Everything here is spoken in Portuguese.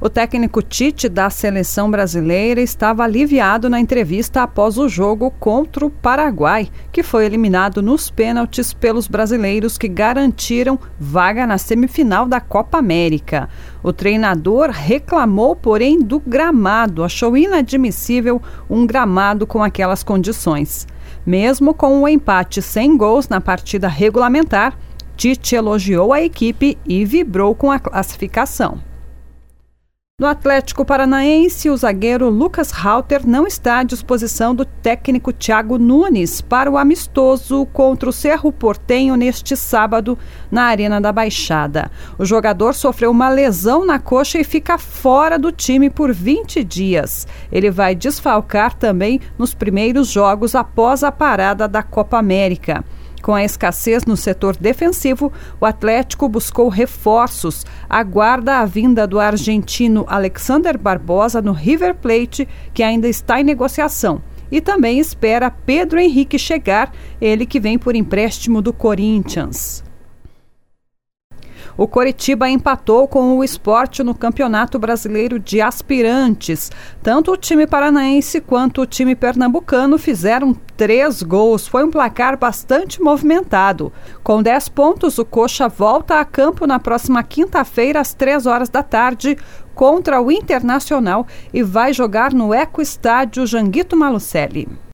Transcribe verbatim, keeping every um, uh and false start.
O técnico Tite da seleção brasileira estava aliviado na entrevista após o jogo contra o Paraguai, que foi eliminado nos pênaltis pelos brasileiros que garantiram vaga na semifinal da Copa América. O treinador reclamou, porém, do gramado, achou inadmissível um gramado com aquelas condições. Mesmo com o empate sem gols na partida regulamentar, Tite elogiou a equipe e vibrou com a classificação. No Atlético Paranaense, o zagueiro Lucas Halter não está à disposição do técnico Thiago Nunes para o amistoso contra o Cerro Porteño neste sábado na Arena da Baixada. O jogador sofreu uma lesão na coxa e fica fora do time por vinte dias. Ele vai desfalcar também nos primeiros jogos após a parada da Copa América. Com a escassez no setor defensivo, o Atlético buscou reforços, aguarda a vinda do argentino Alexander Barbosa no River Plate, que ainda está em negociação, e também espera Pedro Henrique chegar, ele que vem por empréstimo do Corinthians. O Coritiba empatou com o Sport no Campeonato Brasileiro de Aspirantes. Tanto o time paranaense quanto o time pernambucano fizeram três gols. Foi um placar bastante movimentado. Com dez pontos, o Coxa volta a campo na próxima quinta-feira, às três horas da tarde, contra o Internacional e vai jogar no Ecoestádio Janguito Malucelli.